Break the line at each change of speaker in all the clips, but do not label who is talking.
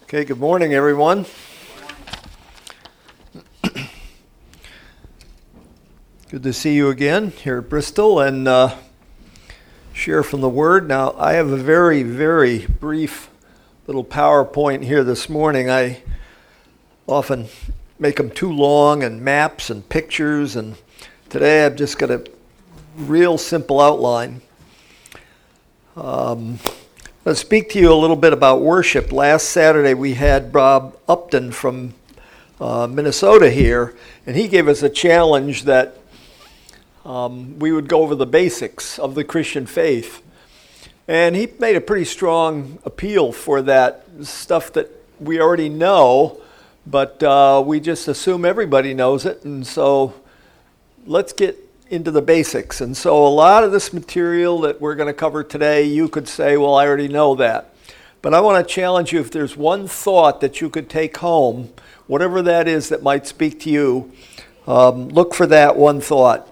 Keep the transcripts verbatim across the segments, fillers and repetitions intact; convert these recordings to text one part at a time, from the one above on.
Okay, good morning, everyone. Good to see you again here at Bristol and uh, share from the Word. Now, I have a very, very brief little PowerPoint here this morning. I often make them too long and maps and pictures, and today I've just got a real simple outline. Um, I'll speak to you a little bit about worship. Last Saturday we had Rob Upton from uh, Minnesota here, and he gave us a challenge that um, we would go over the basics of the Christian faith. And he made a pretty strong appeal for that stuff that we already know, but uh, we just assume everybody knows it, and so let's get into the basics. And so a lot of this material that we're going to cover today, you could say, well, I already know that. But I want to challenge you, if there's one thought that you could take home, whatever that is that might speak to you, um, look for that one thought.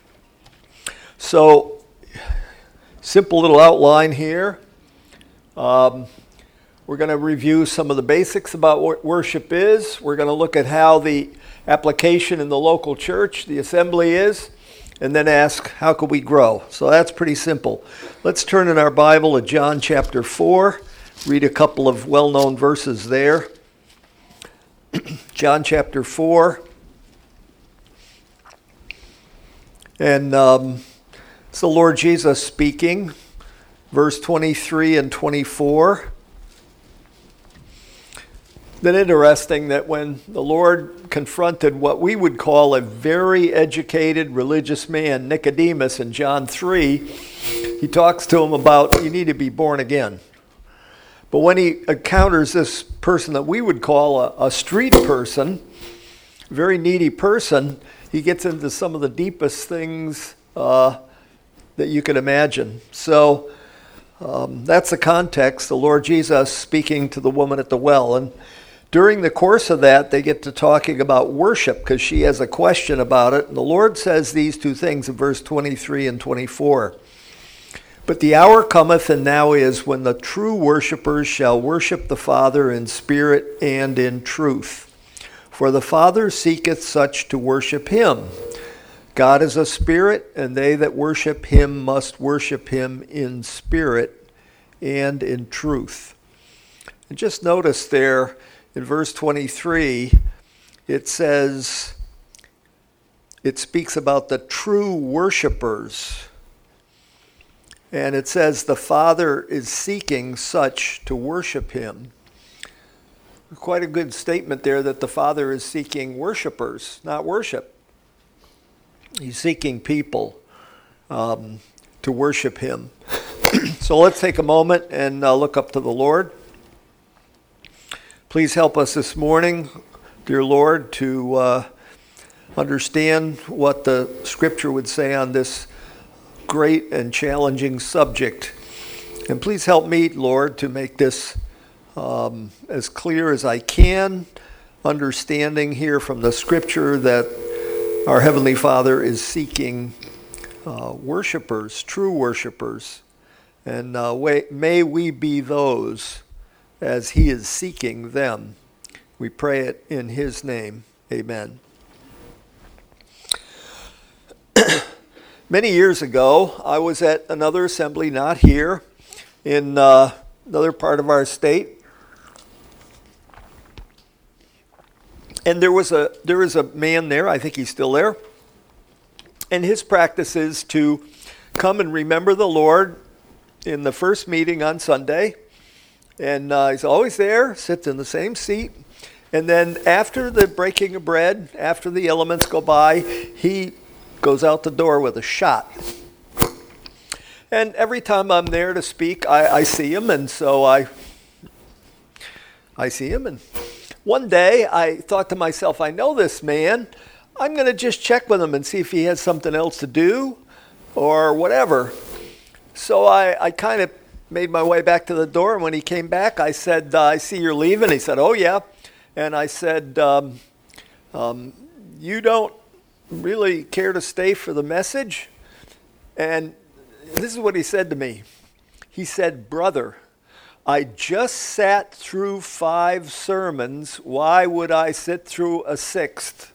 So, simple little outline here. Um, we're going to review some of the basics about what worship is. We're going to look at how the application in the local church, the assembly is, and then ask, how could we grow? So that's pretty simple. Let's turn in our Bible to John chapter four, read a couple of well-known verses there. John chapter four. And um, it's the Lord Jesus speaking, verse twenty-three and twenty-four. Then interesting that when the Lord confronted what we would call a very educated religious man, Nicodemus, in John three, he talks to him about, you need to be born again. But when he encounters this person that we would call a, a street person, very needy person, he gets into some of the deepest things uh, that you could imagine. So um, that's the context, the Lord Jesus speaking to the woman at the well. And during the course of that, they get to talking about worship because she has a question about it. And the Lord says these two things in verse twenty-three and twenty-four. But the hour cometh, and now is, when the true worshipers shall worship the Father in spirit and in truth. For the Father seeketh such to worship him. God is a spirit, and they that worship him must worship him in spirit and in truth. And just notice there, in verse twenty-three, it says, it speaks about the true worshipers. And it says the Father is seeking such to worship him. Quite a good statement there that the Father is seeking worshipers, not worship. He's seeking people um, to worship him. So let's take a moment and uh, look up to the Lord. Please help us this morning, dear Lord, to uh, understand what the Scripture would say on this great and challenging subject. And please help me, Lord, to make this um, as clear as I can, understanding here from the Scripture that our Heavenly Father is seeking uh, worshipers, true worshipers. And uh, may we be those as he is seeking them. We pray it in his name. Amen. Many years ago, I was at another assembly, not here, in uh, another part of our state. And there was a there was a man there, I think he's still there. And his practice is to come and remember the Lord in the first meeting on Sunday. And uh, he's always there, sits in the same seat. And then after the breaking of bread, after the elements go by, he goes out the door with a shot. And every time I'm there to speak, I, I see him. And so I, I see him. And one day I thought to myself, I know this man. I'm going to just check with him and see if he has something else to do or whatever. So I, I kind of made my way back to the door, and when he came back, I said, uh, I see you're leaving. He said, oh, yeah. And I said, um, um, you don't really care to stay for the message? And this is what he said to me. He said, brother, I just sat through five sermons. Why would I sit through a sixth?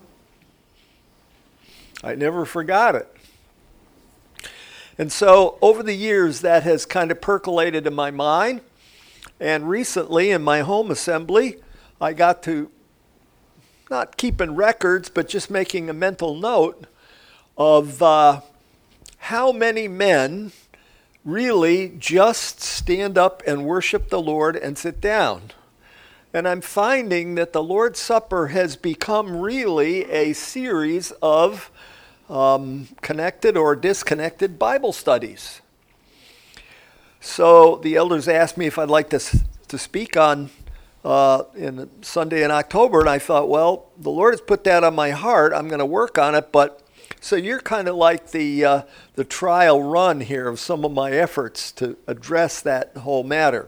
I never forgot it. And so over the years, that has kind of percolated in my mind. And recently in my home assembly, I got to, not keeping records, but just making a mental note of uh, how many men really just stand up and worship the Lord and sit down. And I'm finding that the Lord's Supper has become really a series of um, connected or disconnected Bible studies. So the elders asked me if I'd like to, to speak on uh, in Sunday in October, and I thought, well, the Lord has put that on my heart. I'm going to work on it, but so you're kind of like the uh, the trial run here of some of my efforts to address that whole matter.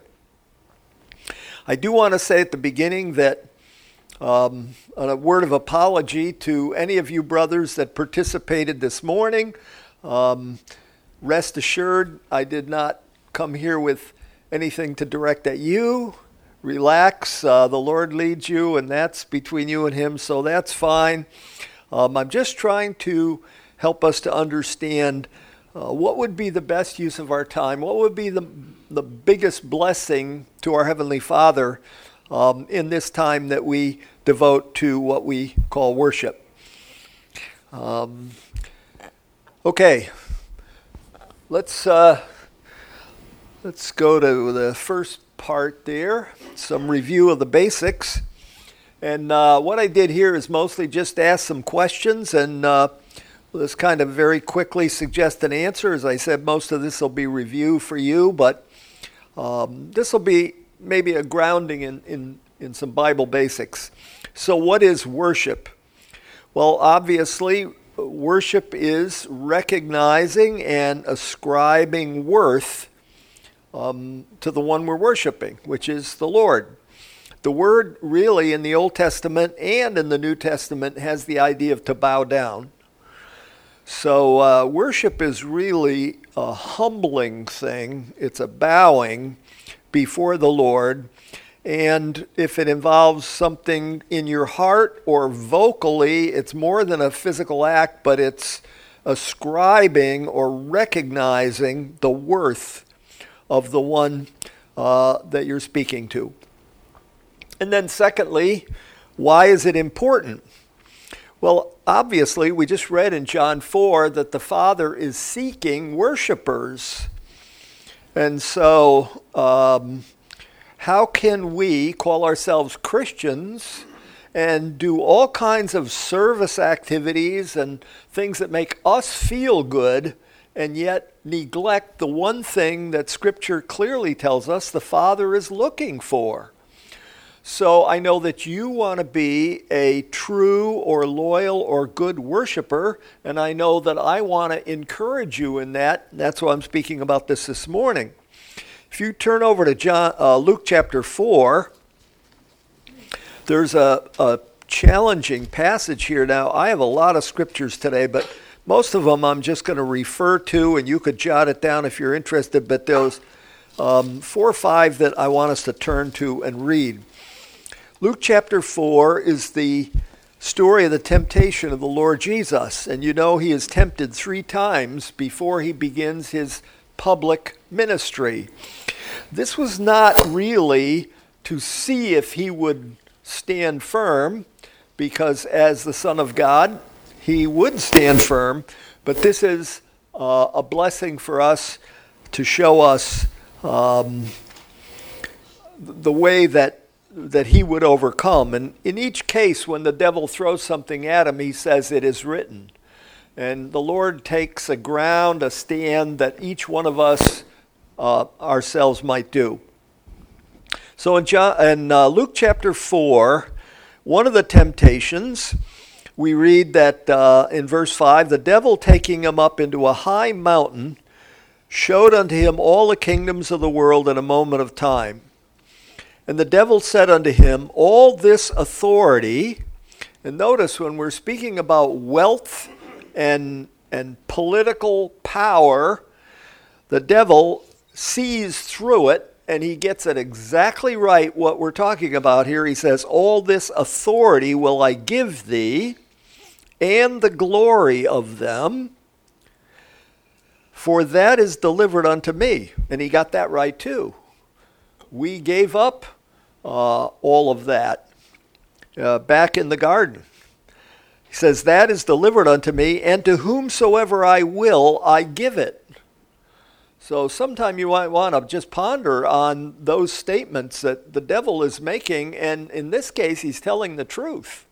I do want to say at the beginning that um, a word of apology to any of you brothers that participated this morning. Um, rest assured, I did not come here with anything to direct at you. Relax. Uh, the Lord leads you, and that's between you and Him, so that's fine. Um, I'm just trying to help us to understand uh, what would be the best use of our time, what would be the, the biggest blessing to our Heavenly Father um, in this time that we devote to what we call worship. Um, okay, let's uh, let's go to the first part there, some review of the basics. And uh, what I did here is mostly just ask some questions and uh, let's kind of very quickly suggest an answer. As I said, most of this will be review for you, but um, this will be maybe a grounding in, in, in some Bible basics. So what is worship? Well, obviously, worship is recognizing and ascribing worth um, to the one we're worshiping, which is the Lord. The word really in the Old Testament and in the New Testament has the idea of to bow down. So uh, worship is really a humbling thing. It's a bowing before the Lord. And if it involves something in your heart or vocally, it's more than a physical act, but it's ascribing or recognizing the worth of the one uh, that you're speaking to. And then secondly, why is it important? Well, obviously, we just read in John four that the Father is seeking worshipers. And so, um, how can we call ourselves Christians and do all kinds of service activities and things that make us feel good and yet neglect the one thing that Scripture clearly tells us the Father is looking for? So I know that you want to be a true or loyal or good worshiper, and I know that I want to encourage you in that. That's why I'm speaking about this this morning. If you turn over to John, uh, Luke chapter four, there's a, a challenging passage here. Now, I have a lot of scriptures today, but most of them I'm just going to refer to, and you could jot it down if you're interested, but those um, four or five that I want us to turn to and read. Luke chapter four is the story of the temptation of the Lord Jesus. And you know he is tempted three times before he begins his public ministry. This was not really to see if he would stand firm, because as the Son of God, he would stand firm. But this is uh, a blessing for us to show us um, the way that that he would overcome. And in each case, when the devil throws something at him, he says, "It is written." And the Lord takes a ground, a stand that each one of us uh, ourselves might do. So in, John, in uh, Luke chapter four, one of the temptations, we read that uh, in verse five, the devil taking him up into a high mountain showed unto him all the kingdoms of the world in a moment of time. And the devil said unto him, all this authority, and notice when we're speaking about wealth and, and political power, the devil sees through it and he gets it exactly right what we're talking about here. He says, all this authority will I give thee, and the glory of them, for that is delivered unto me. And he got that right too. We gave up uh, all of that uh, back in the garden. He says, that is delivered unto me, and to whomsoever I will, I give it. So sometime you might want to just ponder on those statements that the devil is making, and in this case, he's telling the truth.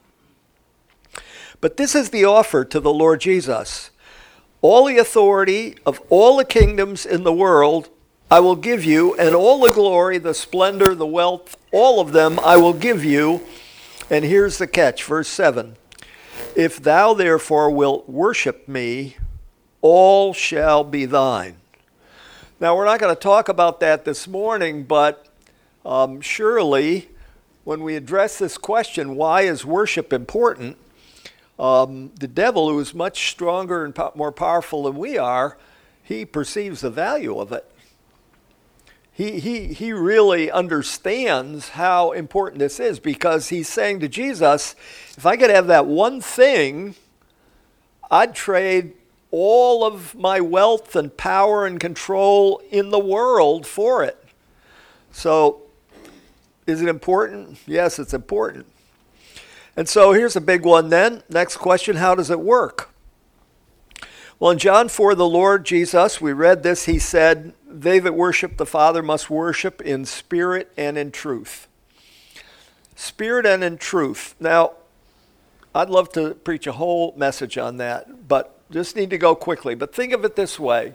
But this is the offer to the Lord Jesus. All the authority of all the kingdoms in the world I will give you, and all the glory, the splendor, the wealth, all of them I will give you. And here's the catch, verse seven. If thou therefore wilt worship me, all shall be thine. Now, we're not going to talk about that this morning, but um, surely when we address this question, why is worship important, um, the devil, who is much stronger and po- more powerful than we are, he perceives the value of it. He, he, he really understands how important this is, because he's saying to Jesus, if I could have that one thing, I'd trade all of my wealth and power and control in the world for it. So, is it important? Yes, it's important. And so here's a big one then. Next question, how does it work? Well, in John four, the Lord Jesus, we read this, he said, they that worship the Father must worship in spirit and in truth. Spirit and in truth. Now, I'd love to preach a whole message on that, but just need to go quickly. But think of it this way.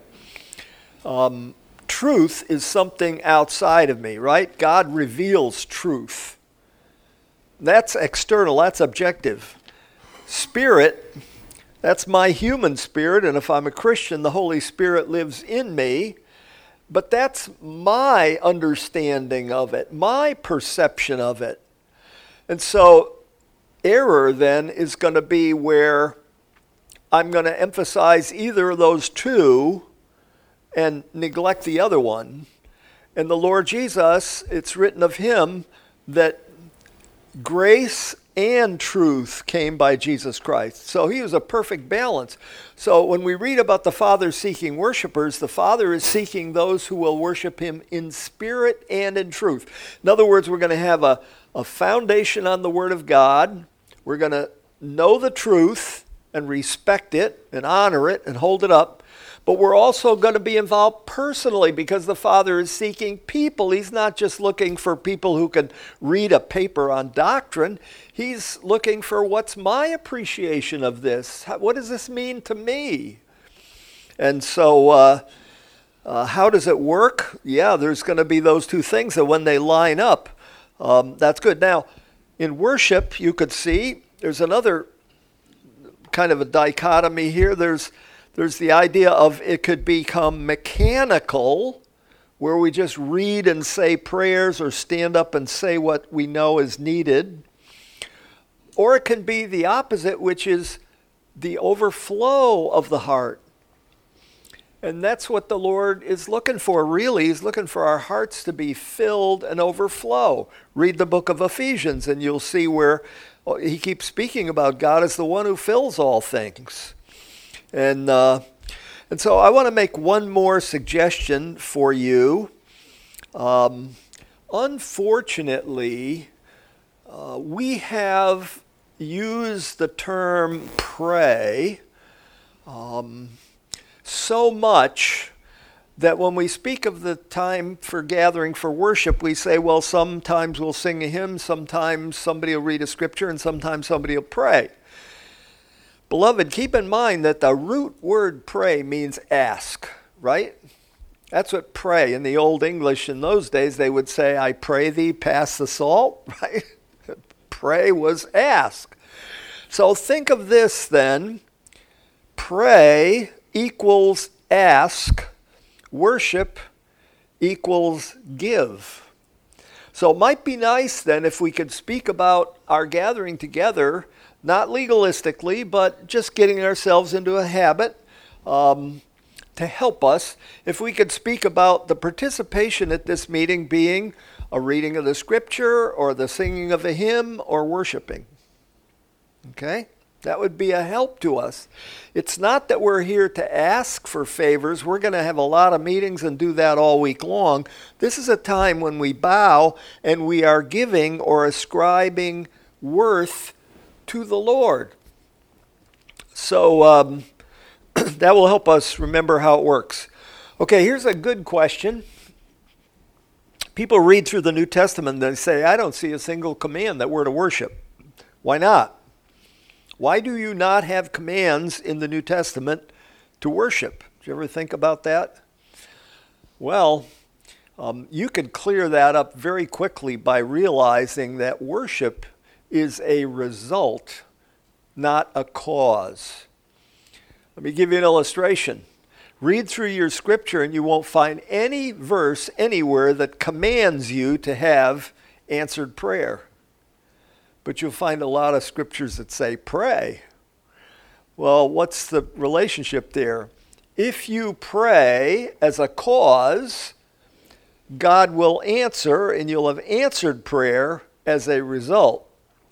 Um, truth is something outside of me, right? God reveals truth. That's external, that's objective. Spirit, that's my human spirit, and if I'm a Christian, the Holy Spirit lives in me. But that's my understanding of it, my perception of it. And so error then is going to be where I'm going to emphasize either of those two and neglect the other one. And the Lord Jesus, it's written of him that grace and truth came by Jesus Christ. So he was a perfect balance. So when we read about the Father seeking worshipers, the Father is seeking those who will worship him in spirit and in truth. In other words, we're going to have a, a foundation on the Word of God. We're going to know the truth and respect it and honor it and hold it up. But we're also going to be involved personally, because the Father is seeking people. He's not just looking for people who can read a paper on doctrine. He's looking for, what's my appreciation of this? What does this mean to me? And so uh, uh, how does it work? Yeah, there's going to be those two things that when they line up, um, that's good. Now, in worship, you could see there's another kind of a dichotomy here. There's there's the idea of it could become mechanical, where we just read and say prayers or stand up and say what we know is needed. Or it can be the opposite, which is the overflow of the heart. And that's what the Lord is looking for, really. He's looking for our hearts to be filled and overflow. Read the book of Ephesians, and you'll see where he keeps speaking about God as the one who fills all things. And uh, and so I want to make one more suggestion for you. Um, unfortunately, uh, we have used the term pray um, so much that when we speak of the time for gathering for worship, we say, well, sometimes we'll sing a hymn, sometimes somebody will read a scripture, and sometimes somebody will pray. Beloved, keep in mind that the root word pray means ask, right? That's what pray. In the Old English in those days, they would say, I pray thee, pass the salt, right? Pray was ask. So think of this then. Pray equals ask. Worship equals give. So it might be nice then if we could speak about our gathering together, not legalistically, but just getting ourselves into a habit um, to help us if we could speak about the participation at this meeting being a reading of the scripture or the singing of a hymn or worshiping. Okay? That would be a help to us. It's not that we're here to ask for favors. We're going to have a lot of meetings and do that all week long. This is a time when we bow and we are giving or ascribing worth to the Lord. So um, that will help us remember how it works. Okay, here's a good question. People read through the New Testament and they say, I don't see a single command that we're to worship. Why not? Why do you not have commands in the New Testament to worship? Did you ever think about that? Well, um, you could clear that up very quickly by realizing that worship is a result, not a cause. Let me give you an illustration. Read through your scripture and you won't find any verse anywhere that commands you to have answered prayer. But you'll find a lot of scriptures that say pray. Well, what's the relationship there? If you pray as a cause, God will answer and you'll have answered prayer as a result.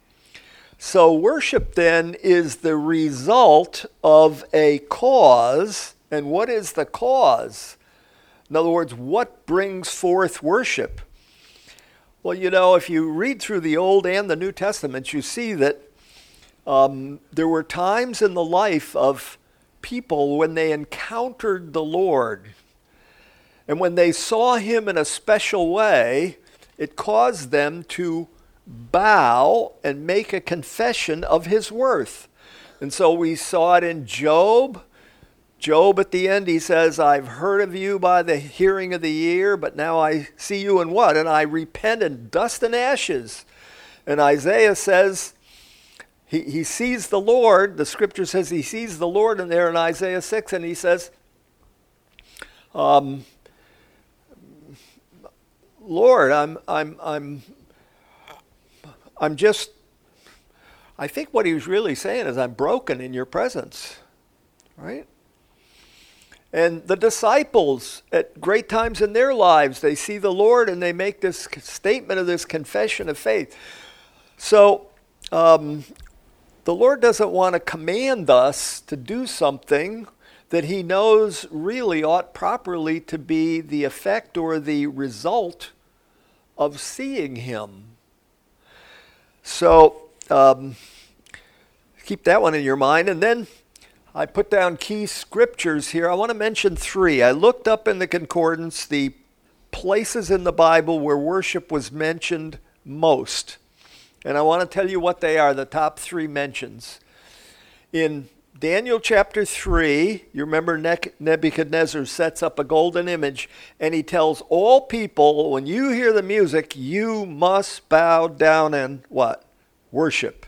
So worship then is the result of a cause. And what is the cause? In other words, what brings forth worship? Well, you know, if you read through the Old and the New Testaments, you see that um, there were times in the life of people when they encountered the Lord. And when they saw him in a special way, it caused them to bow and make a confession of his worth. And so we saw it in Job. Job at the end, he says, I've heard of you by the hearing of the ear, but now I see you in what? And I repent in dust and ashes. And Isaiah says, he, he sees the Lord. The scripture says he sees the Lord in there in Isaiah six, and he says, um, Lord, I'm, I'm, I'm, I'm just, I think what he was really saying is I'm broken in your presence, right? And the disciples, at great times in their lives, they see the Lord and they make this statement of this confession of faith. So um, the Lord doesn't want to command us to do something that he knows really ought properly to be the effect or the result of seeing him. So um, keep that one in your mind. And then I put down key scriptures here. I want to mention three. I looked up in the concordance the places in the Bible where worship was mentioned most. And I want to tell you what they are, the top three mentions. In Daniel chapter three, you remember Nebuchadnezzar sets up a golden image, and he tells all people, when you hear the music, you must bow down and what? Worship.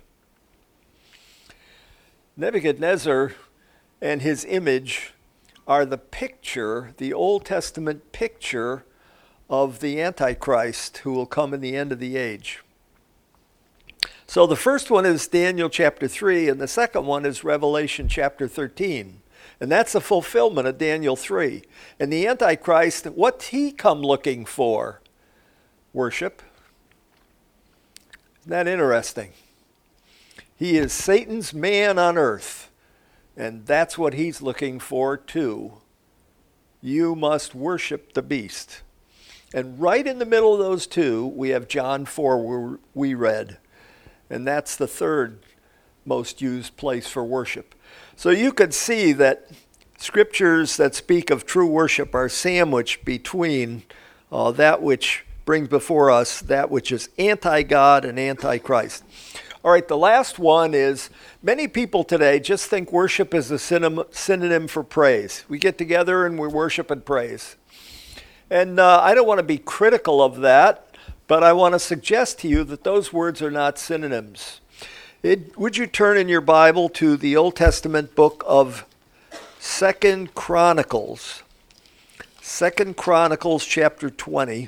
Nebuchadnezzar and his image are the picture, the Old Testament picture of the Antichrist who will come in the end of the age. So the first one is Daniel chapter three, and the second one is Revelation chapter thirteen. And that's the fulfillment of Daniel three. And the Antichrist, what's he come looking for? Worship. Isn't that interesting? He is Satan's man on earth. And that's what he's looking for too. You must worship the beast. And right in the middle of those two, we have John four where we read. And that's the third most used place for worship. So you could see that scriptures that speak of true worship are sandwiched between uh, that which brings before us that which is anti-God and anti-Christ. All right, the last one is, many people today just think worship is a synonym for praise. We get together and we worship and praise. And uh, I don't want to be critical of that, but I want to suggest to you that those words are not synonyms. It, would you turn in your Bible to the Old Testament book of Second Chronicles? Second Chronicles chapter twenty.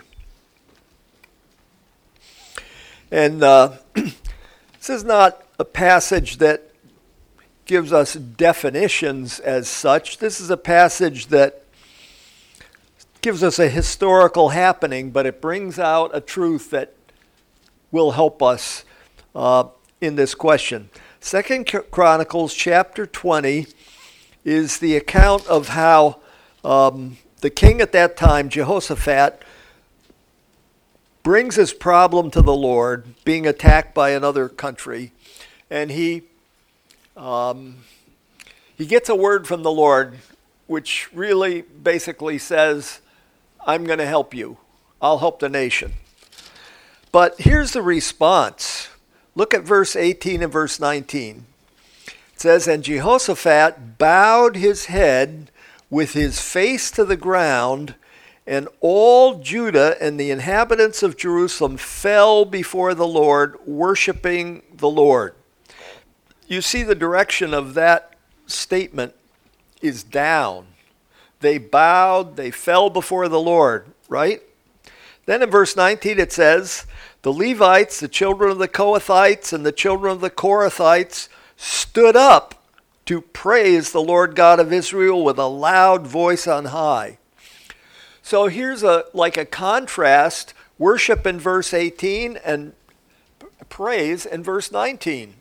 And uh, this is not a passage that gives us definitions as such. This is a passage that gives us a historical happening, but it brings out a truth that will help us uh, in this question. Second Chronicles chapter twenty is the account of how um, the king at that time, Jehoshaphat, brings his problem to the Lord, being attacked by another country, and he um, he gets a word from the Lord, which really basically says, I'm going to help you. I'll help the nation. But here's the response. Look at verse eighteen and verse nineteen. It says, and Jehoshaphat bowed his head with his face to the ground, and all Judah and the inhabitants of Jerusalem fell before the Lord, worshiping the Lord. You see the direction of that statement is down. They bowed, they fell before the Lord, right? Then in verse nineteen it says, the Levites, the children of the Kohathites, and the children of the Korathites stood up to praise the Lord God of Israel with a loud voice on high. So here's a like a contrast, worship in verse eighteen and praise in verse nineteen.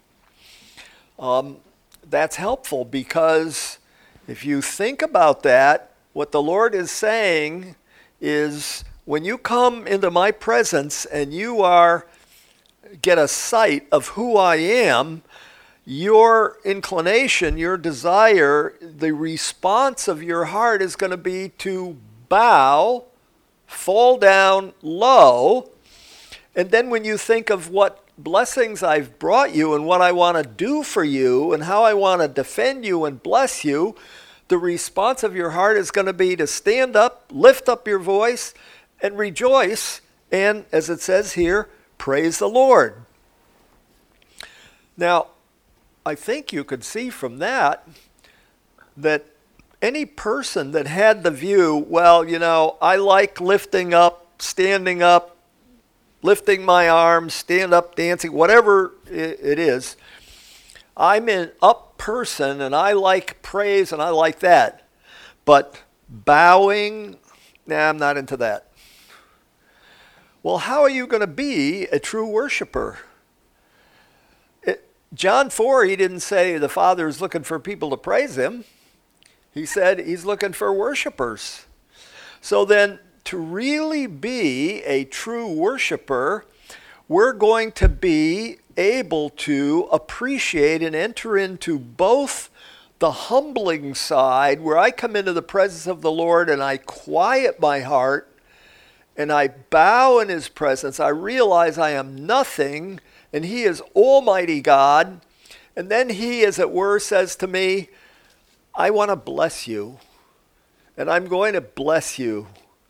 Um, that's helpful because if you think about that, what the Lord is saying is when you come into my presence and you are get a sight of who I am, your inclination, your desire, the response of your heart is going to be to bow, fall down low, and then when you think of what blessings I've brought you and what I want to do for you and how I want to defend you and bless you, the response of your heart is going to be to stand up, lift up your voice, and rejoice, and as it says here, praise the Lord. Now, I think you could see from that that any person that had the view, well, you know, I like lifting up, standing up, lifting my arms, stand up, dancing, whatever it is, I'm an up person and I like praise and I like that. But bowing, nah, I'm not into that. Well, how are you going to be a true worshiper? It, John four, he didn't say the Father is looking for people to praise him. He said he's looking for worshipers. So then, to really be a true worshiper, we're going to be able to appreciate and enter into both the humbling side, where I come into the presence of the Lord and I quiet my heart, and I bow in his presence. I realize I am nothing, and he is Almighty God. And then he, as it were, says to me, I want to bless you, and I'm going to bless you.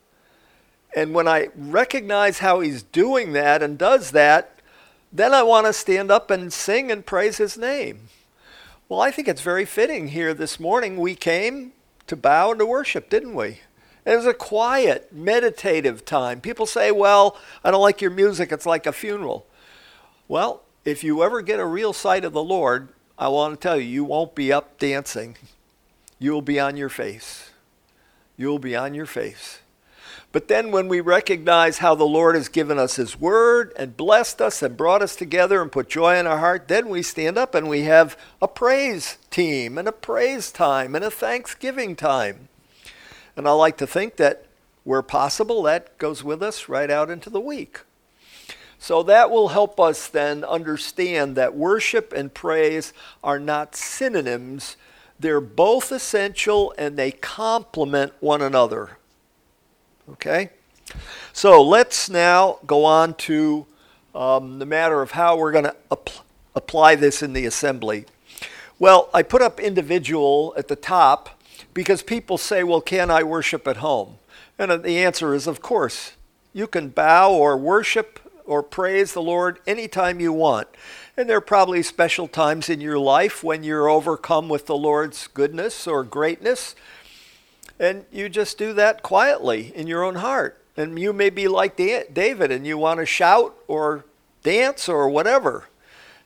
And when I recognize how he's doing that and does that, then I want to stand up and sing and praise his name. Well, I think it's very fitting here this morning. We came to bow and to worship, didn't we? It was a quiet, meditative time. People say, well, I don't like your music. It's like a funeral. Well, if you ever get a real sight of the Lord, I want to tell you, you won't be up dancing. You'll be on your face. You'll be on your face. But then when we recognize how the Lord has given us his word and blessed us and brought us together and put joy in our heart, then we stand up and we have a praise team and a praise time and a thanksgiving time. And I like to think that where possible, that goes with us right out into the week. So that will help us then understand that worship and praise are not synonyms. They're both essential and they complement one another. Okay? So let's now go on to um, the matter of how we're going to ap- apply this in the assembly. Well, I put up individual at the top because people say, well, can I worship at home? And the answer is, of course. You can bow or worship or praise the Lord anytime you want. And there are probably special times in your life when you're overcome with the Lord's goodness or greatness. And you just do that quietly in your own heart. And you may be like David and you want to shout or dance or whatever.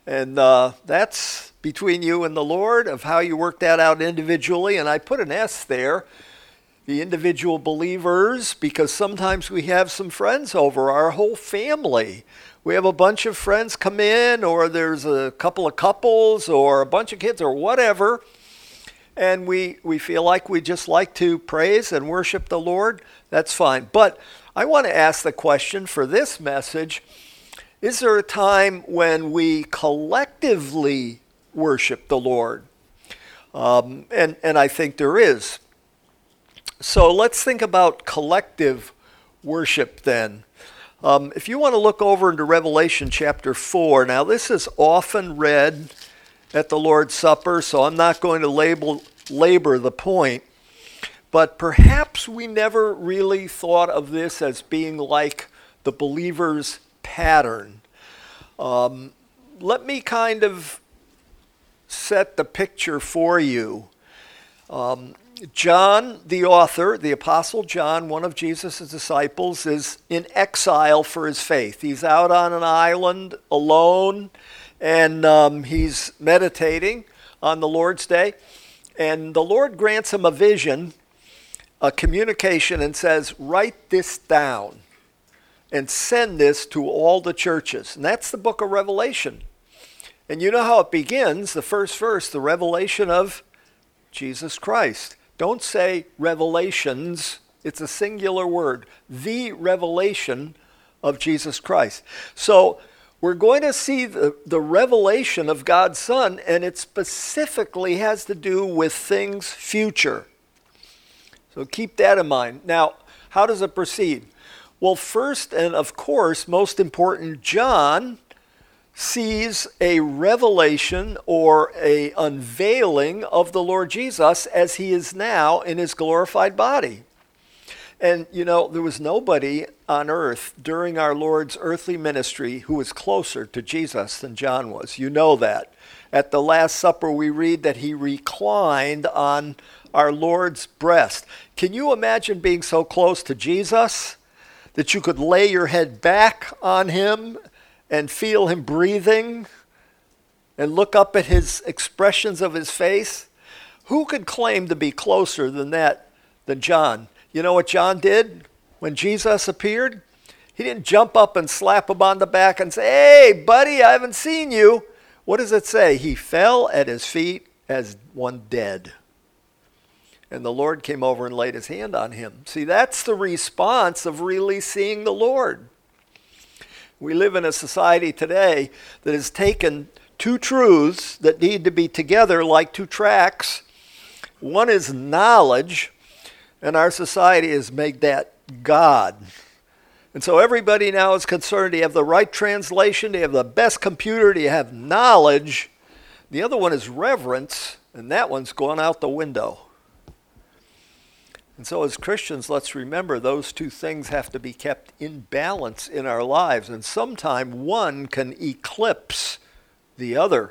And uh, that's between you and the Lord of how you work that out individually. And I put an S there, the individual believers, because sometimes we have some friends over, our whole family. We have a bunch of friends come in, or there's a couple of couples or a bunch of kids or whatever. And we, we feel like we just like to praise and worship the Lord. That's fine. But I want to ask the question for this message. Is there a time when we collectively worship the Lord? Um, and, and I think there is. So let's think about collective worship then. Um, if you want to look over into Revelation chapter four, now this is often read at the Lord's Supper, so I'm not going to label, labor the point. But perhaps we never really thought of this as being like the believer's pattern. Um, let me kind of set the picture for you. Um, John, the author, the Apostle John, one of Jesus' disciples, is in exile for his faith. He's out on an island alone, and um, he's meditating on the Lord's Day. And the Lord grants him a vision, a communication, and says, write this down and send this to all the churches. And that's the book of Revelation. And you know how it begins, the first verse, the revelation of Jesus Christ. Don't say revelations, it's a singular word. The revelation of Jesus Christ. So we're going to see the, the revelation of God's Son, and it specifically has to do with things future. So keep that in mind. Now, how does it proceed? Well, first and of course, most important, John sees a revelation or a unveiling of the Lord Jesus as he is now in his glorified body. And, you know, there was nobody on earth during our Lord's earthly ministry who was closer to Jesus than John was. You know that. At the Last Supper, we read that he reclined on our Lord's breast. Can you imagine being so close to Jesus that you could lay your head back on him and feel him breathing and look up at his expressions of his face? Who could claim to be closer than that, than John? You know what John did when Jesus appeared? He didn't jump up and slap him on the back and say, hey, buddy, I haven't seen you. What does it say? He fell at his feet as one dead. And the Lord came over and laid his hand on him. See, that's the response of really seeing the Lord. We live in a society today that has taken two truths that need to be together like two tracks. One is knowledge, and our society has made that God. And so everybody now is concerned, do you have the right translation? Do you have the best computer? Do you have knowledge? The other one is reverence, and that one's gone out the window. And so as Christians, let's remember those two things have to be kept in balance in our lives. And sometime one can eclipse the other.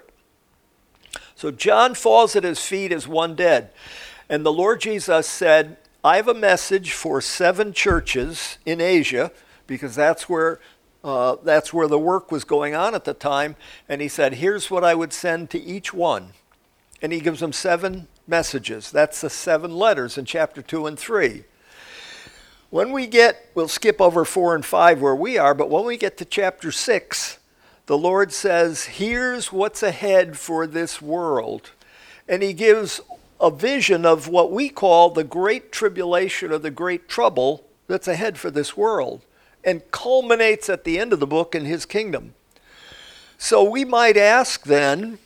So John falls at his feet as one dead. And the Lord Jesus said, I have a message for seven churches in Asia, because that's where uh, that's where the work was going on at the time. And he said, here's what I would send to each one. And he gives them seven messages. That's the seven letters in chapter two and three. When we get, we'll skip over four and five where we are, but when we get to chapter six, the Lord says, here's what's ahead for this world. And he gives a vision of what we call the great tribulation or the great trouble that's ahead for this world, and culminates at the end of the book in his kingdom. So we might ask then,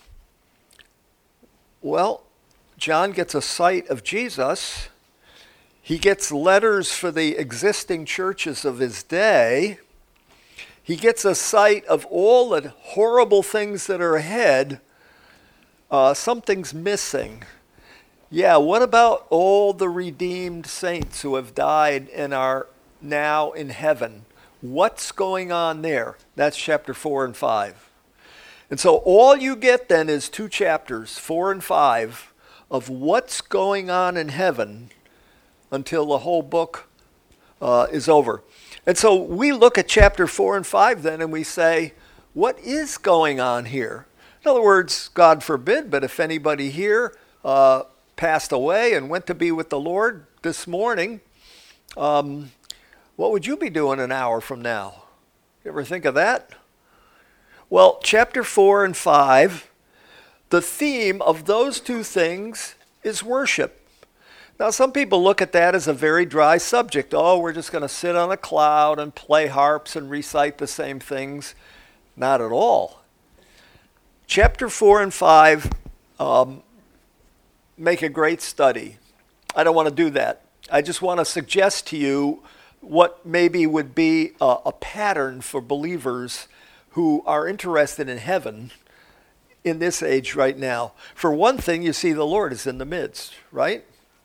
well, John gets a sight of Jesus. He gets letters for the existing churches of his day. He gets a sight of all the horrible things that are ahead. Uh, something's missing. Yeah, what about all the redeemed saints who have died and are now in heaven? What's going on there? That's chapter four and five. And so all you get then is two chapters, four and five, of what's going on in heaven until the whole book uh, is over. And so we look at chapter four and five then and we say, what is going on here? In other words, God forbid, but if anybody here uh, passed away and went to be with the Lord this morning, um, what would you be doing an hour from now? You ever think of that? Well, chapter four and five, the theme of those two things is worship. Now, some people look at that as a very dry subject. Oh, we're just going to sit on a cloud and play harps and recite the same things. Not at all. Chapter four and five um, make a great study. I don't want to do that. I just want to suggest to you what maybe would be a, a pattern for believers who are interested in heaven in this age right now. For one thing, you see the Lord is in the midst, right?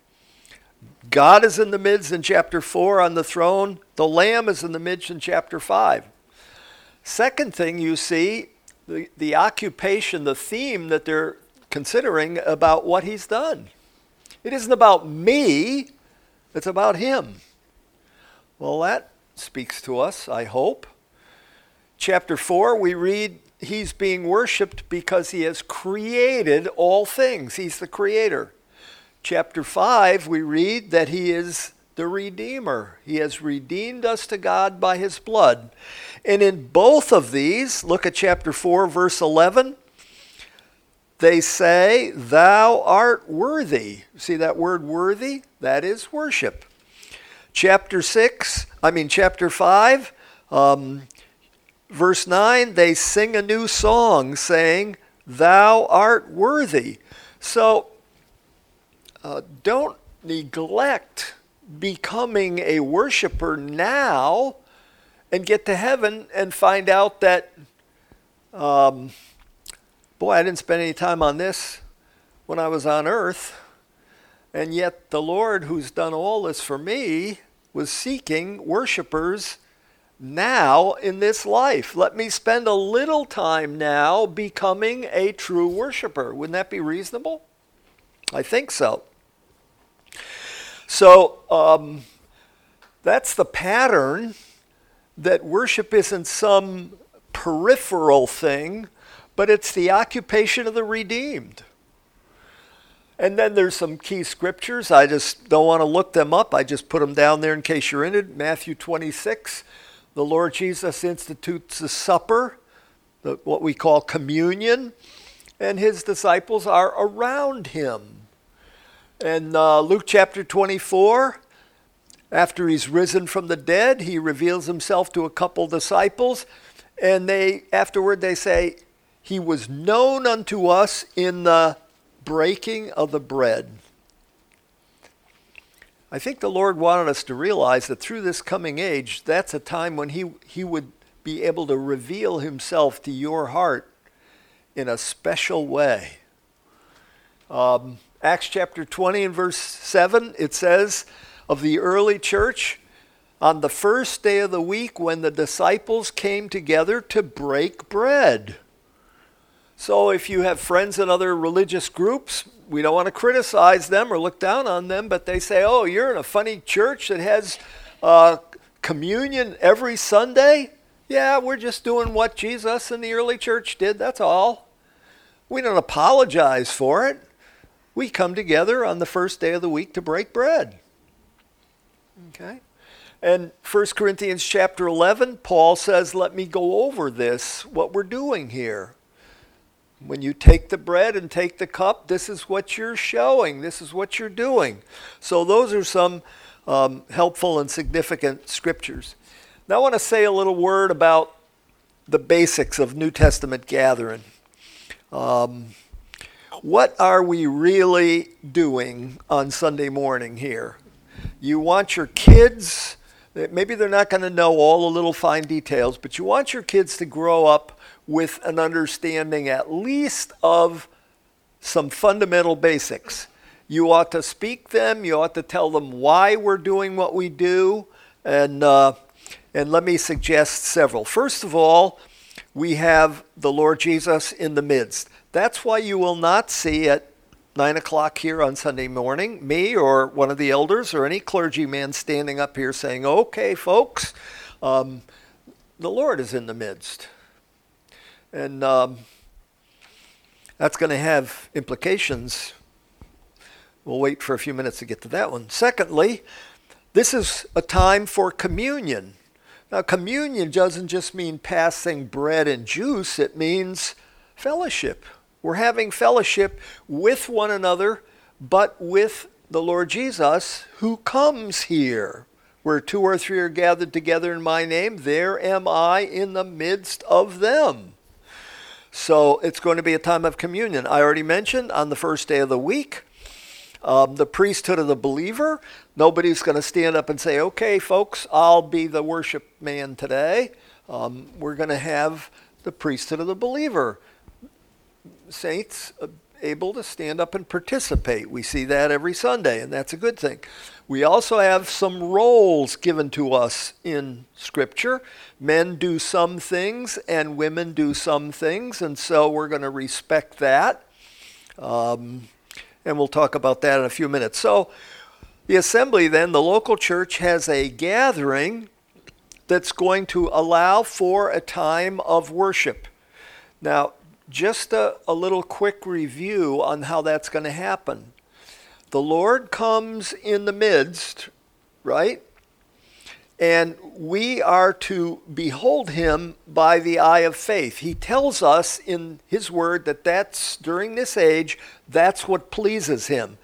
God is in the midst in chapter four on the throne. The Lamb is in the midst in chapter five. Second thing you see, the, the occupation, the theme that they're considering about what he's done. It isn't about me, it's about him. Well, that speaks to us, I hope. Chapter four, we read he's being worshipped because he has created all things. He's the creator. Chapter five, we read that he is the Redeemer. He has redeemed us to God by his blood. And in both of these, look at chapter four, verse eleven. They say, thou art worthy. See that word worthy? That is worship. Chapter six, I mean chapter five, um, verse nine, they sing a new song saying, thou art worthy. So, Uh, don't neglect becoming a worshiper now and get to heaven and find out that, um, boy, I didn't spend any time on this when I was on earth. And yet the Lord, who's done all this for me, was seeking worshipers now in this life. Let me spend a little time now becoming a true worshiper. Wouldn't that be reasonable? I think so. So um, that's the pattern, that worship isn't some peripheral thing, but it's the occupation of the redeemed. And then there's some key scriptures. I just don't want to look them up. I just put them down there in case you're in it. Matthew twenty-six, the Lord Jesus institutes a supper, the, what we call communion, and his disciples are around him. And uh, Luke chapter twenty-four, after he's risen from the dead, he reveals himself to a couple disciples, and they afterward they say, he was known unto us in the breaking of the bread. I think the Lord wanted us to realize that through this coming age, that's a time when he, he would be able to reveal himself to your heart in a special way. Um, Acts chapter twenty and verse seven, it says of the early church, on the first day of the week when the disciples came together to break bread. So if you have friends in other religious groups, we don't want to criticize them or look down on them, but they say, oh, you're in a funny church that has uh, communion every Sunday? Yeah, we're just doing what Jesus and the early church did, that's all. We don't apologize for it. We come together on the first day of the week to break bread. Okay? And First Corinthians chapter eleven, Paul says, let me go over this, what we're doing here. When you take the bread and take the cup, this is what you're showing. This is what you're doing. So those are some um, helpful and significant scriptures. Now I want to say a little word about the basics of New Testament gathering. Um, what are we really doing on Sunday morning here? You want your kids, maybe they're not going to know all the little fine details, but you want your kids to grow up with an understanding at least of some fundamental basics. You ought to speak them. You ought to tell them why we're doing what we do. And, uh, and let me suggest several. First of all, we have the Lord Jesus in the midst. That's why you will not see at nine o'clock here on Sunday morning me or one of the elders or any clergyman standing up here saying, okay, folks, um, the Lord is in the midst. And um, That's going to have implications. We'll wait for a few minutes to get to that one. Secondly, this is a time for communion. Now, communion doesn't just mean passing bread and juice. It means fellowship. We're having fellowship with one another, but with the Lord Jesus, who comes here. Where two or three are gathered together in my name, there am I in the midst of them. So it's going to be a time of communion. I already mentioned on the first day of the week, um, the priesthood of the believer. Nobody's going to stand up and say, okay, folks, I'll be the worship man today. Um, we're going to have the priesthood of the believer. Saints uh, able to stand up and participate. We see that every Sunday, and that's a good thing. We also have some roles given to us in Scripture. Men do some things and women do some things, and so we're going to respect that. Um, and we'll talk about that in a few minutes. So the assembly then, the local church, has a gathering that's going to allow for a time of worship. Now, just a, a little quick review on how that's going to happen. The Lord comes in the midst, right? And we are to behold him by the eye of faith. He tells us in his word that that's, during this age, that's what pleases him.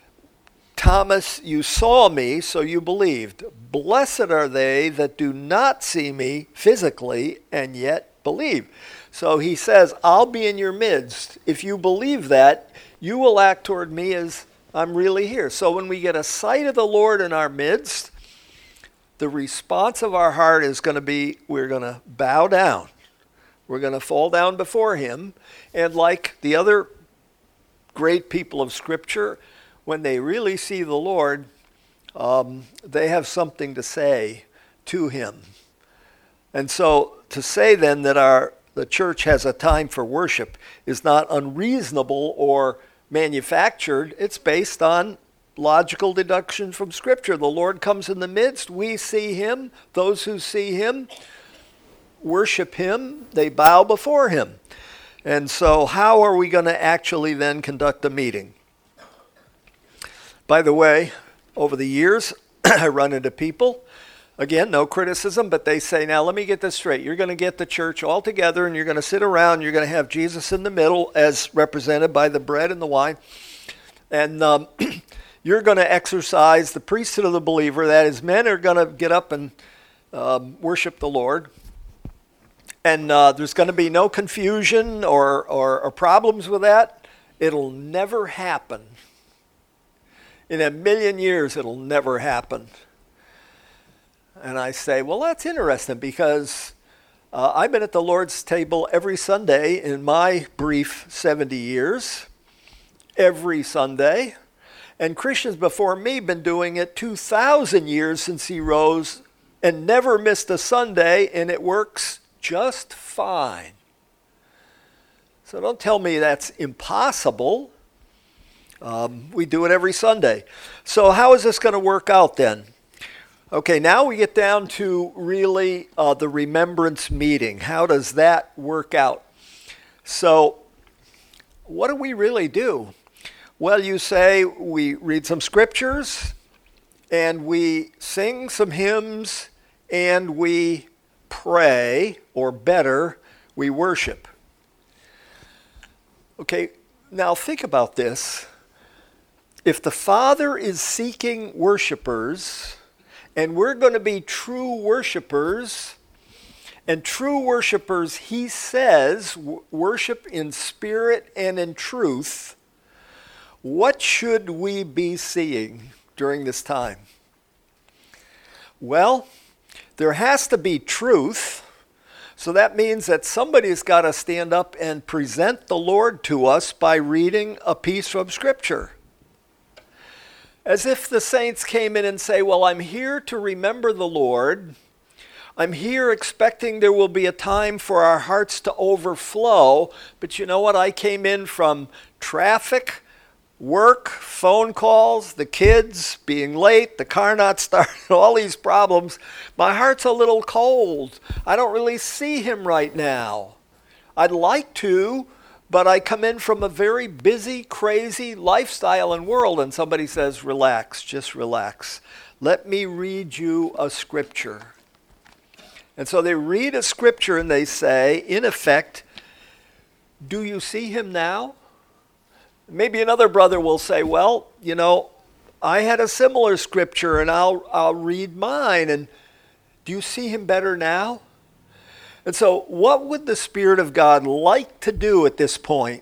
Thomas, you saw me, so you believed. Blessed are they that do not see me physically and yet believe. So he says, I'll be in your midst. If you believe that, you will act toward me as I'm really here. So when we get a sight of the Lord in our midst, the response of our heart is going to be, we're going to bow down. We're going to fall down before him. And like the other great people of Scripture, when they really see the Lord, um, they have something to say to him. And so to say then that our the church has a time for worship is not unreasonable or manufactured. It's based on logical deduction from Scripture. The Lord comes in the midst. We see him. Those who see him worship him. They bow before him. And so how are we going to actually then conduct the meeting? By the way, over the years, I run into people. Again, no criticism, but they say, now let me get this straight. You're going to get the church all together and you're going to sit around. You're going to have Jesus in the middle as represented by the bread and the wine. And um, you're going to exercise the priesthood of the believer. That is, men are going to get up and um, worship the Lord. And uh, there's going to be no confusion or, or, or problems with that. It'll never happen. In a million years, it'll never happen. And I say, well, that's interesting because uh, I've been at the Lord's table every Sunday in my brief seventy years, every Sunday. And Christians before me been doing it two thousand years since he rose and never missed a Sunday, and it works just fine. So don't tell me that's impossible. Um, we do it every Sunday. So how is this going to work out then? Okay, now we get down to really uh, the remembrance meeting. How does that work out? So what do we really do? Well, you say we read some scriptures, and we sing some hymns, and we pray, or better, we worship. Okay, now think about this. If the Father is seeking worshipers, and we're going to be true worshipers, and true worshipers, he says, worship in spirit and in truth, what should we be seeing during this time? Well, there has to be truth, so that means that somebody's got to stand up and present the Lord to us by reading a piece from Scripture. As if the saints came in and say, well, I'm here to remember the Lord. I'm here expecting there will be a time for our hearts to overflow. But you know what? I came in from traffic, work, phone calls, the kids, being late, the car not starting, all these problems. My heart's a little cold. I don't really see him right now. I'd like to, but I come in from a very busy, crazy lifestyle and world, and somebody says, relax, just relax. Let me read you a scripture. And so they read a scripture and they say, in effect, do you see him now? Maybe another brother will say, well, you know, I had a similar scripture and I'll, I'll read mine. And do you see him better now? And so what would the Spirit of God like to do at this point?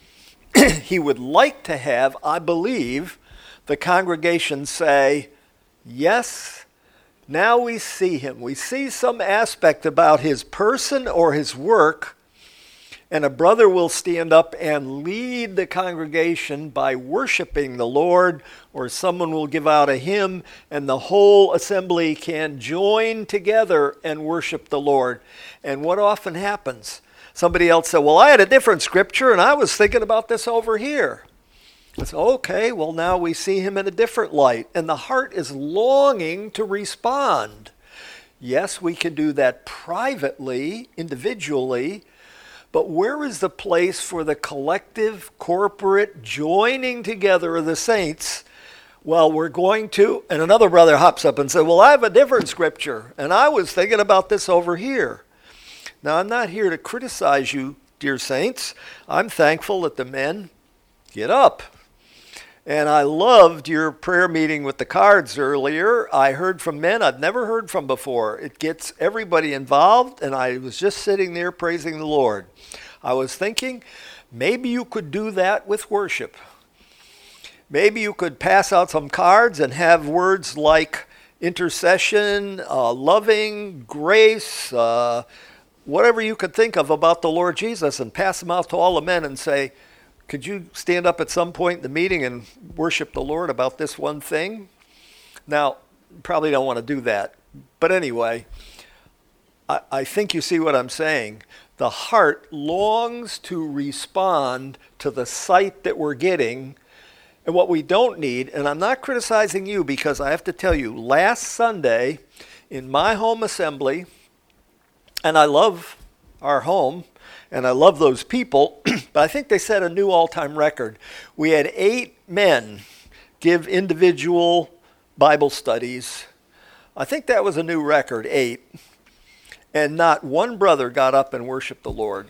He would like to have, I believe, the congregation say, yes, now we see him. We see some aspect about his person or his work, and a brother will stand up and lead the congregation by worshiping the Lord, or someone will give out a hymn, and the whole assembly can join together and worship the Lord. And what often happens? Somebody else said, well, I had a different scripture, and I was thinking about this over here. It's okay, well, now we see him in a different light, and the heart is longing to respond. Yes, we can do that privately, individually, but where is the place for the collective, corporate joining together of the saints? Well, we're going to, and another brother hops up and says, well, I have a different scripture, and I was thinking about this over here. Now, I'm not here to criticize you, dear saints. I'm thankful that the men get up. And I loved your prayer meeting with the cards earlier. I heard from men I've never heard from before. It gets everybody involved, and I was just sitting there praising the Lord. I was thinking, maybe you could do that with worship. Maybe you could pass out some cards and have words like intercession, uh, loving, grace, uh, whatever you could think of about the Lord Jesus, and pass them out to all the men and say, could you stand up at some point in the meeting and worship the Lord about this one thing? Now, you probably don't want to do that. But anyway, I, I think you see what I'm saying. The heart longs to respond to the sight that we're getting. And what we don't need, and I'm not criticizing you because I have to tell you, last Sunday in my home assembly, and I love our home, and I love those people, but I think they set a new all-time record. We had eight men give individual Bible studies. I think that was a new record, eight. And not one brother got up and worshiped the Lord.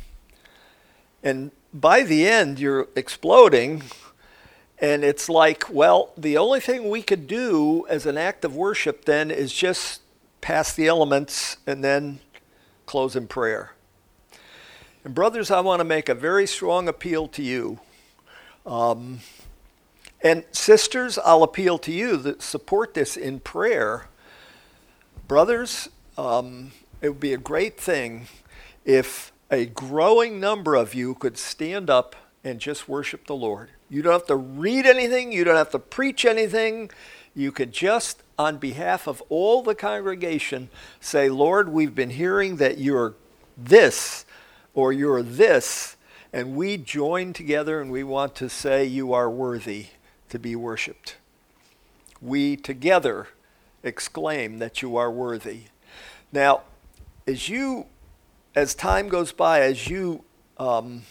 And by the end, you're exploding, and it's like, well, the only thing we could do as an act of worship then is just pass the elements and then close in prayer. And brothers, I want to make a very strong appeal to you. Um, and sisters, I'll appeal to you that support this in prayer. Brothers, um, it would be a great thing if a growing number of you could stand up and just worship the Lord. You don't have to read anything. You don't have to preach anything. You could just, on behalf of all the congregation, say, Lord, we've been hearing that you're this, or you're this, and we join together and we want to say you are worthy to be worshiped. We together exclaim that you are worthy. Now, as you, as time goes by, as you um,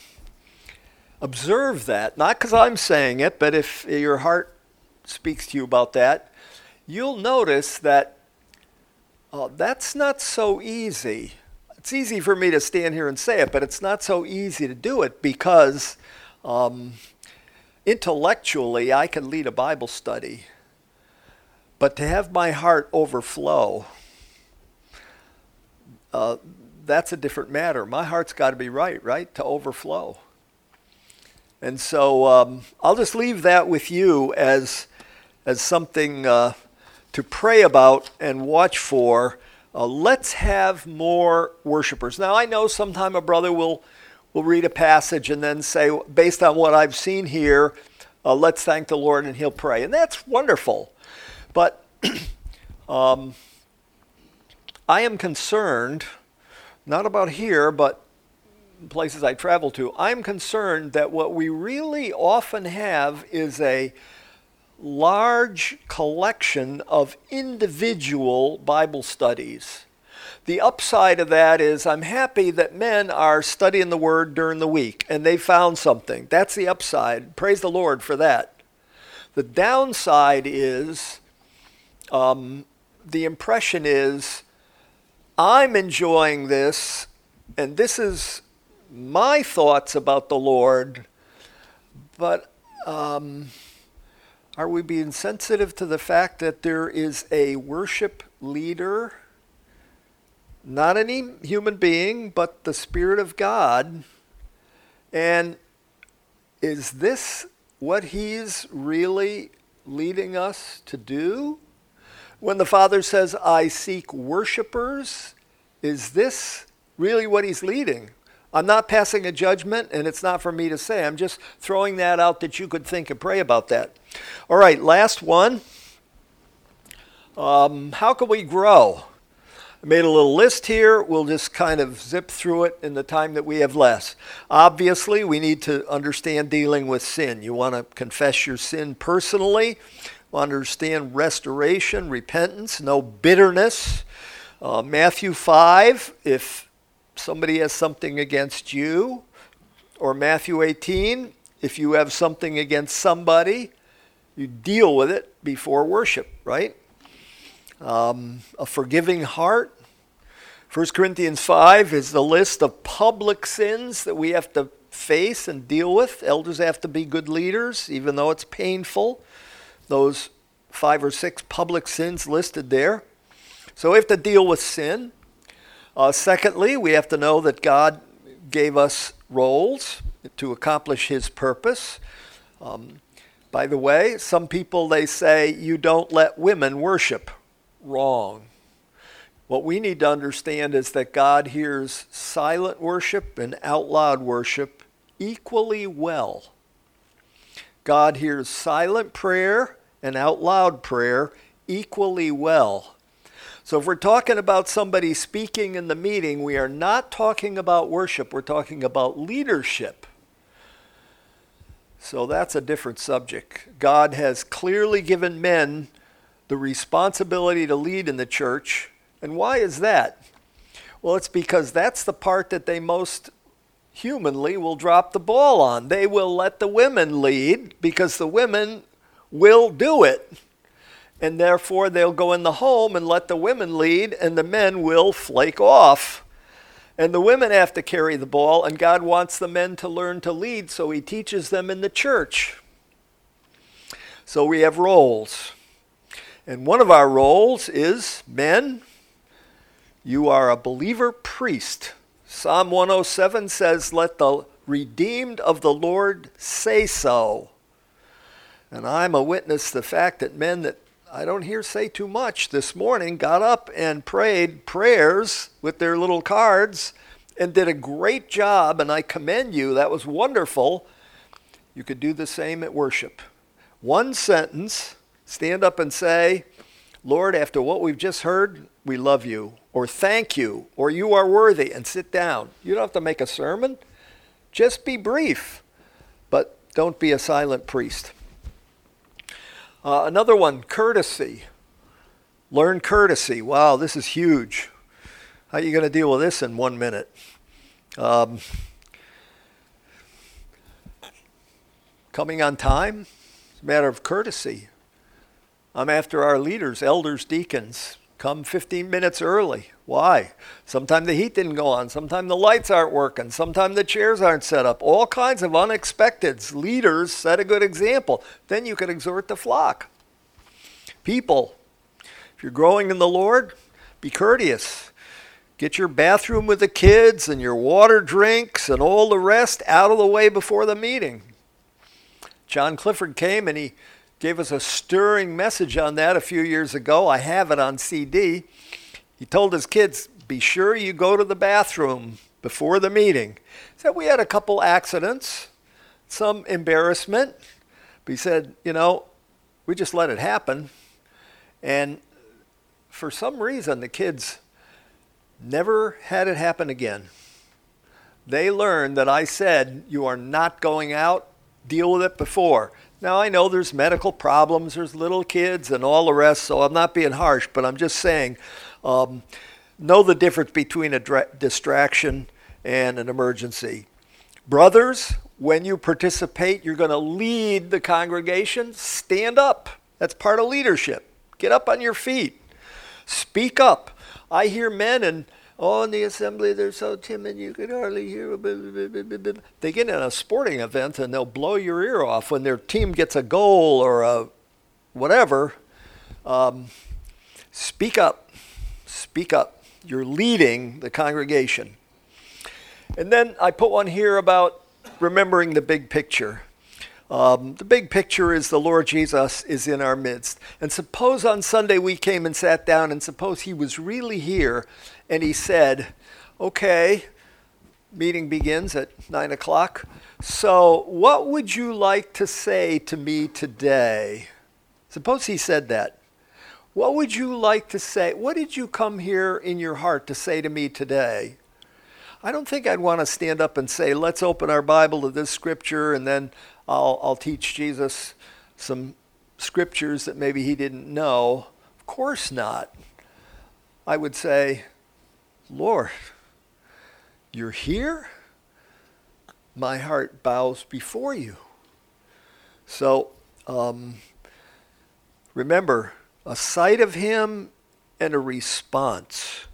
observe that, not because I'm saying it, but if your heart speaks to you about that, you'll notice that uh, that's not so easy. It's easy for me to stand here and say it, but it's not so easy to do it because um, intellectually I can lead a Bible study, but to have my heart overflow, uh, that's a different matter. My heart's got to be right, right, to overflow. And so um, I'll just leave that with you as, as something uh, to pray about and watch for. Uh, let's have more worshipers. Now, I know sometime a brother will, will read a passage and then say, based on what I've seen here, uh, let's thank the Lord, and he'll pray. And that's wonderful. But um, I am concerned, not about here, but places I travel to, I'm concerned that what we really often have is a large collection of individual Bible studies. The upside of that is I'm happy that men are studying the Word during the week and they found something. That's the upside. Praise the Lord for that. The downside is um, the impression is I'm enjoying this and this is my thoughts about the Lord, but um, are we being sensitive to the fact that there is a worship leader? Not any human being, but the Spirit of God. And is this what He's really leading us to do? When the Father says, I seek worshipers, is this really what He's leading? I'm not passing a judgment, and it's not for me to say. I'm just throwing that out that you could think and pray about that. All right, last one. Um, how can we grow? I made a little list here. We'll just kind of zip through it in the time that we have left. Obviously, we need to understand dealing with sin. You want to confess your sin personally. You want to understand restoration, repentance, no bitterness. Uh, Matthew five, if somebody has something against you, or Matthew eighteen, if you have something against somebody, you deal with it before worship, right? Um, a forgiving heart. First Corinthians five is the list of public sins that we have to face and deal with. Elders have to be good leaders, even though it's painful. Those five or six public sins listed there. So we have to deal with sin. Uh, secondly, we have to know that God gave us roles to accomplish His purpose. Um, by the way, some people, they say, you don't let women worship. Wrong. What we need to understand is that God hears silent worship and out loud worship equally well. God hears silent prayer and out loud prayer equally well. So if we're talking about somebody speaking in the meeting, we are not talking about worship, we're talking about leadership. So that's a different subject. God has clearly given men the responsibility to lead in the church. And why is that? Well, it's because that's the part that they most humanly will drop the ball on. They will let the women lead because the women will do it. And therefore they'll go in the home and let the women lead, and the men will flake off. And the women have to carry the ball, and God wants the men to learn to lead, so He teaches them in the church. So we have roles. And one of our roles is, men, you are a believer priest. Psalm one oh seven says, let the redeemed of the Lord say so. And I'm a witness to the fact that men that I don't hear say too much this morning got up and prayed prayers with their little cards and did a great job, and I commend you. That was wonderful. You could do the same at worship. One sentence. Stand up and say, Lord, after what we've just heard, we love you, or thank you, or you are worthy, and sit down. You don't have to make a sermon. Just be brief, but don't be a silent priest. Uh, another one, courtesy. Learn courtesy. Wow, this is huge. How are you going to deal with this in one minute? Um, coming on time, it's a matter of courtesy. I'm after our leaders, elders, deacons. Come fifteen minutes early. Why? Sometimes the heat didn't go on. Sometimes the lights aren't working. Sometimes the chairs aren't set up. All kinds of unexpecteds. Leaders set a good example. Then you could exhort the flock. People, if you're growing in the Lord, be courteous. Get your bathroom with the kids and your water drinks and all the rest out of the way before the meeting. John Clifford came and he gave us a stirring message on that a few years ago. I have it on C D. He told his kids, be sure you go to the bathroom before the meeting. He said we had a couple accidents, some embarrassment. But he said, you know, we just let it happen. And for some reason, the kids never had it happen again. They learned that I said, you are not going out, deal with it before. Now, I know there's medical problems, there's little kids and all the rest, so I'm not being harsh, but I'm just saying um, know the difference between a dra- distraction and an emergency. Brothers, when you participate, you're going to lead the congregation. Stand up. That's part of leadership. Get up on your feet. Speak up. I hear men and, oh, in the assembly, they're so timid, you could hardly hear. They get in a sporting event and they'll blow your ear off when their team gets a goal or a whatever. Um, speak up. Speak up. You're leading the congregation. And then I put one here about remembering the big picture. Um, the big picture is the Lord Jesus is in our midst. And suppose on Sunday we came and sat down, and suppose he was really here and he said, okay, meeting begins at nine o'clock. So what would you like to say to me today? Suppose he said that. What would you like to say? What did you come here in your heart to say to me today? I don't think I'd want to stand up and say, let's open our Bible to this scripture, and then I'll, I'll teach Jesus some scriptures that maybe he didn't know. Of course not. I would say, Lord, you're here? My heart bows before you. So um, remember, a sight of him and a response.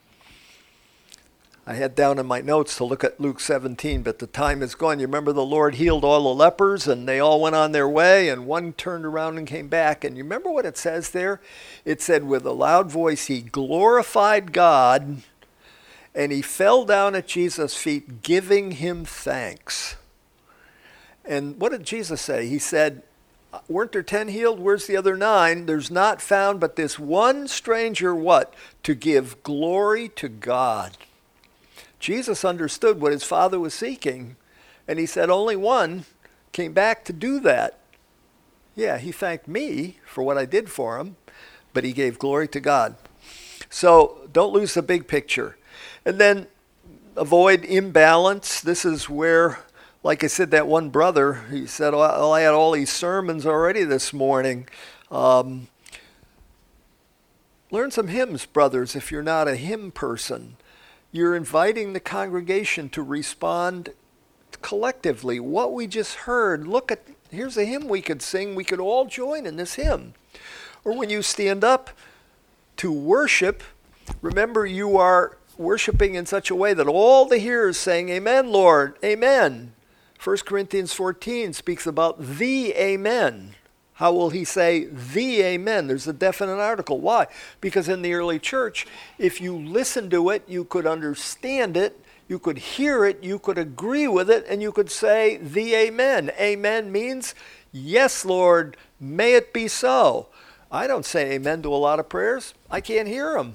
I had down in my notes to look at Luke seventeen, but the time is gone. You remember the Lord healed all the lepers and they all went on their way and one turned around and came back. And you remember what it says there? It said with a loud voice, he glorified God and he fell down at Jesus' feet, giving him thanks. And what did Jesus say? He said, weren't there ten healed? Where's the other nine? There's not found but this one stranger, what? To give glory to God. Jesus understood what his Father was seeking, and he said only one came back to do that. Yeah, he thanked me for what I did for him, but he gave glory to God. So don't lose the big picture. And then avoid imbalance. This is where, like I said, that one brother, he said, well, I had all these sermons already this morning. Um, learn some hymns, brothers, if you're not a hymn person. You're inviting the congregation to respond collectively. What we just heard, look at, here's a hymn we could sing. We could all join in this hymn. Or when you stand up to worship, remember you are worshiping in such a way that all the hearers saying, amen, Lord, amen. First Corinthians fourteen speaks about the amen. How will he say the amen? There's a definite article. Why? Because in the early church, if you listen to it, you could understand it, you could hear it, you could agree with it, and you could say the amen. Amen means, yes, Lord, may it be so. I don't say amen to a lot of prayers. I can't hear them.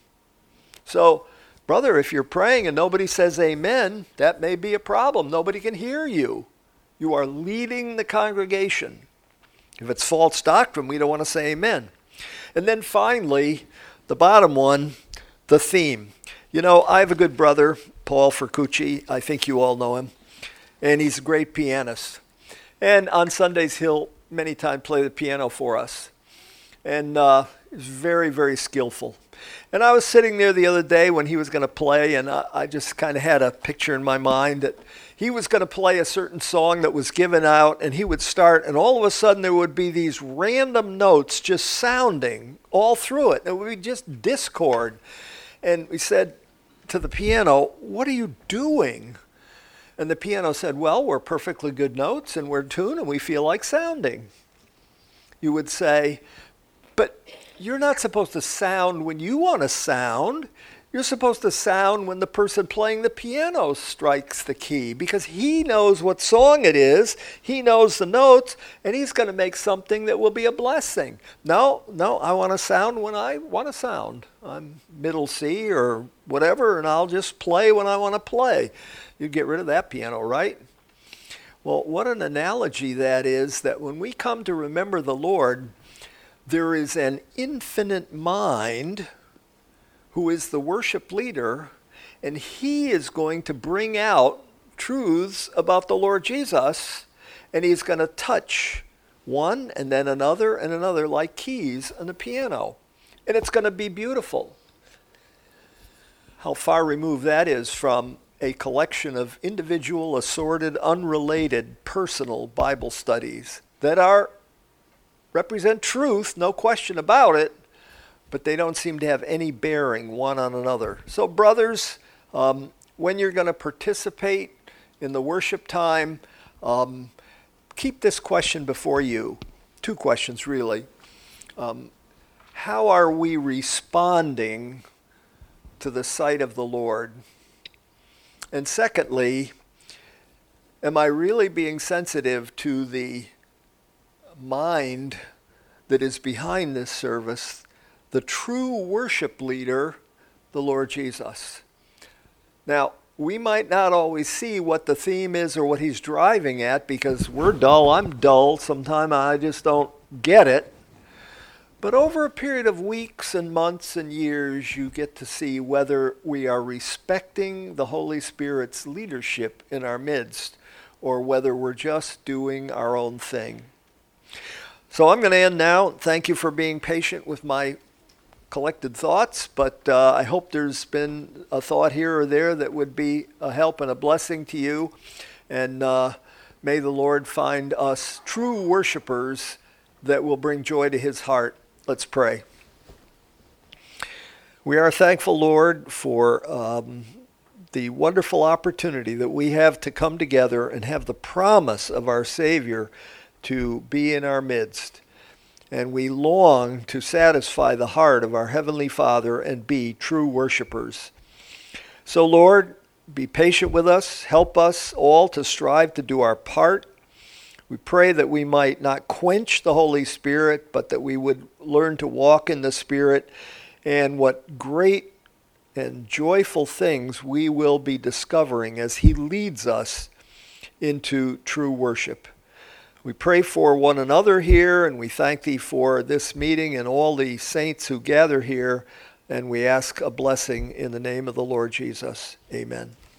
So, brother, if you're praying and nobody says amen, that may be a problem. Nobody can hear you. You are leading the congregation. If it's false doctrine, we don't want to say amen. And then finally, the bottom one, the theme. You know, I have a good brother, Paul Fercucci. I think you all know him. And he's a great pianist. And on Sundays, he'll many times play the piano for us. And uh, he's very, very skillful. And I was sitting there the other day when he was going to play, and I, I just kind of had a picture in my mind that he was going to play a certain song that was given out, and he would start, and all of a sudden there would be these random notes just sounding all through it. It would be just discord. And we said to the piano, what are you doing? And the piano said, well, we're perfectly good notes, and we're tuned, and we feel like sounding. You would say, but you're not supposed to sound when you want to sound. You're supposed to sound when the person playing the piano strikes the key, because he knows what song it is, he knows the notes, and he's going to make something that will be a blessing. No, no, I want to sound when I want to sound. I'm middle C or whatever, and I'll just play when I want to play. You get rid of that piano, right? Well, what an analogy that is, that when we come to remember the Lord, there is an infinite mind who is the worship leader, and he is going to bring out truths about the Lord Jesus, and he's going to touch one and then another and another like keys on the piano. And it's going to be beautiful. how far removed that is from a collection of individual, assorted, unrelated, personal Bible studies that are represent truth, no question about it, but they don't seem to have any bearing one on another. So brothers, um, when you're going to participate in the worship time, um, keep this question before you. Two questions, really. Um, how are we responding to the sight of the Lord? And secondly, am I really being sensitive to the mind that is behind this service, the true worship leader, the Lord Jesus? Now, we might not always see what the theme is or what he's driving at because we're dull. I'm dull. Sometimes I just don't get it. But over a period of weeks and months and years, you get to see whether we are respecting the Holy Spirit's leadership in our midst or whether we're just doing our own thing. So I'm going to end now. Thank you for being patient with my collected thoughts, but uh, I hope there's been a thought here or there that would be a help and a blessing to you. And uh, may the Lord find us true worshipers that will bring joy to his heart. Let's pray. We are thankful, Lord, for um, the wonderful opportunity that we have to come together and have the promise of our Savior to be in our midst. And we long to satisfy the heart of our Heavenly Father and be true worshipers. So, Lord, be patient with us. Help us all to strive to do our part. We pray that we might not quench the Holy Spirit, but that we would learn to walk in the Spirit. And what great and joyful things we will be discovering as he leads us into true worship. We pray for one another here, and we thank thee for this meeting and all the saints who gather here, and we ask a blessing in the name of the Lord Jesus. Amen.